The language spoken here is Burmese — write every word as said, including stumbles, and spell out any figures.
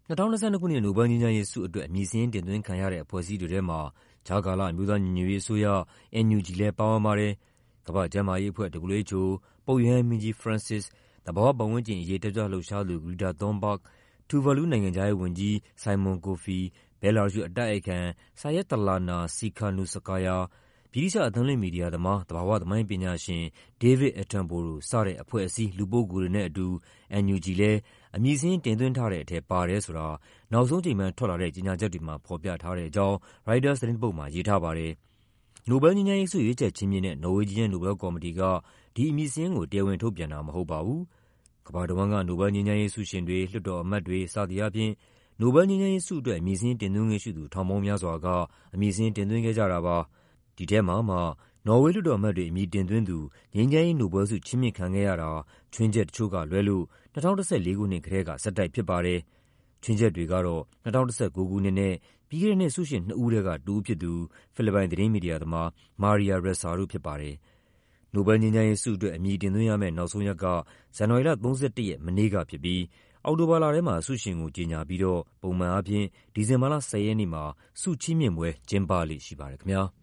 ၂၀၂၂ ခုနှစ် နိုဘယ်လ်ငြိမ်းချမ်းရေးဆုအတွက် အမည်စာရင်းတင်သွင်းခံရတဲ့ အဖွဲ့အစည်းတွေထဲမှာ ကြားကာလ အမျိုးသားညီညွတ်ရေးအစိုးရ (အန် ယူ ဂျီ) လည်း ပါဝင်ပါတယ်။ ကမ္ဘာ့ကျန်းမာရေးအဖွဲ့ (ဒဘလျူ အိတ်ချ်အို)၊ ပုပ်ရဟန်းမင်းကြီး ဖရန့်စစ်စ်၊ သဘာဝပတ်ဝန်းကျင်အရေး တက်ကြွလှုပ်ရှားသူ Greta Thunberg ၊ Tuvalu နိုင်ငံခြားရေးဝန်ကြီး Simon Kofe ၊ ဘဲလာရုရှ် အတိုက်အခံ Syiatlana Tsikhanouskaya ၊ ဗြိတိသျှ အသံလွှင့်မီဒီယာသမား သဘာဝသမိုင်းပညာရှင် David Attenborough စတဲ့ အဖွဲ့အစည်း လူပုဂ္ဂိုလ်တွေနဲ့အတူ အန် ယူ ဂျီ လည်း အမည်စာရင်း တင်သွင်းထားတဲ့ထဲ ပါတယ်ဆိုတာ နောက်ဆုံးအချိန်ပိုင်း ထွက်လာတဲ့ ကြေညာချက်တွေမှာ ဖော်ပြထားတဲ့အကြောင်း ရိုက်တာသတင်းတပုဒ်မှာ ရေးထားပါတယ်။ နိုဘယ်လ်ငြိမ်းချမ်းရေးဆု ရွေးချယ်ချီးမြှင့်တဲ့ နော်ဝေးဂျီးယန်း နိုဘယ်လ်ကော်မတီက ဒီအမည်စာရင်းကို တရားဝင်ထုတ်ပြန်တာ မဟုတ်ပါဘူး။ ကမ္ဘာတဝန်းက နိုဘယ်လ်ငြိမ်းချမ်းရေးဆုရှင်တွေ၊ လွှတ်တော်အမတ်တွေ စသည်အားဖြင့် နိုဘယ်လ်ငြိမ်းချမ်းရေးဆုအတွက် အမည်စာရင်းတင်သွင်းခွင့်ရှိသူ ထောင်ပေါင်းများစွာက အမည်စာရင်း တင်သွင်းခဲ့ကြတာပါ။ ဒီထဲမှာမှ နော်ဝေးလွှတ်တော်အမတ်တွေ အမည်တင်သွင်းသူ ငြိမ်းချမ်းရေး နိုဘယ်လ်ဆု ချီးမြှင့်ခံခဲ့ရတာ ခြွင်းချက်တချို့ကလွဲလို့ ၂၀၁၄ ခုနှစ်ကတည်းက ဆက်တိုက်ဖြစ်ပါတယ်။ ခြွင်းချက်တွေကတော့ ၂၀၁၉ ခုနှစ်နဲ့ ပြီးခဲ့တဲ့နှစ် ဆုရှင်နှစ်ဦးထဲက တဦးဖြစ်သူ ဖိလစ်ပိုင် သတင်းမီဒီယာသမား Maria Ressa တို့ဖြစ်ပါတယ်။ နိုဘယ်လ်ငြိမ်းချမ်းရေးဆုအတွက် အမည်တင်သွင်းရမယ့် နောက်ဆုံးရက်က ဇန်နဝါရီလ ၃၁ ရက် မနေ့ကဖြစ်ပြီး အောက်တိုဘာလထဲမှာ ဆုရှင်ကို ကြေညာပြီးတော့ ပုံမှန်အားဖြင့် ဒီဇင်ဘာလ ၁၀ ရက်နေ့မှာ ဆုချီးမြှင့်ပွဲ ကျင်းပလေ့ရှိပါတယ်ခင်ဗျား။